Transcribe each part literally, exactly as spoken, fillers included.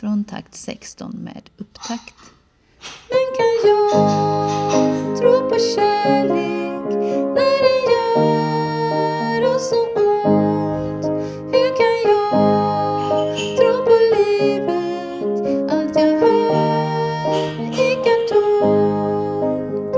från takt sexton med upptakt. Men kan jag tro på kärlek när den gör oss så ont? Hur kan jag tro på livet? Allt jag hör ekar tomt.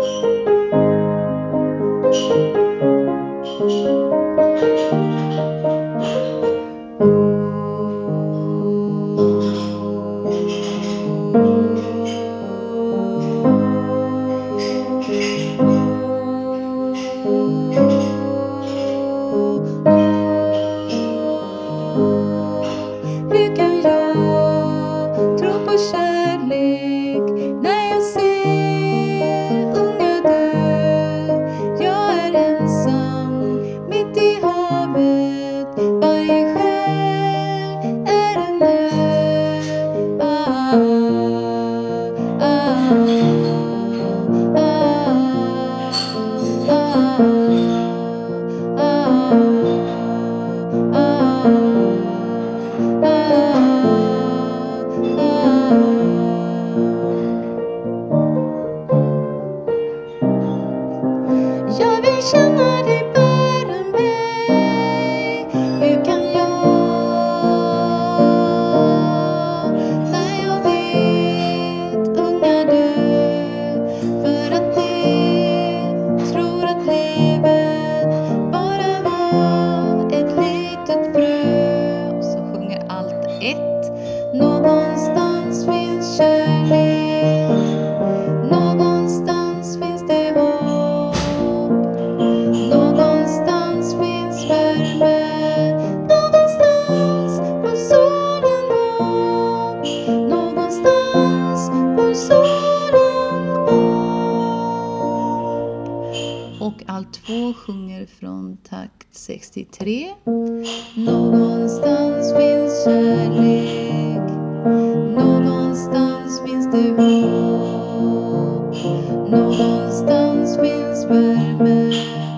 Hur kan jag tro på kärlek när jag ser unga dö? Jag är ensam mitt i havet, varje själ är en ö. Ah, ah, ah, ah, ah, jag vill känna dig bära mig. Hur kan jag, när jag vet unga dö, för att de tror att livet bara var ett litet frö. Och så sjunger allt ett. Någonstans finns kärlek, någonstans finns det hopp, någonstans finns värme, någonstans går solen upp, någonstans går solen upp. Och allt två sjunger från takt sextiotre. Någonstans finns kärlek, någonstans finns det hopp, någonstans finns värme,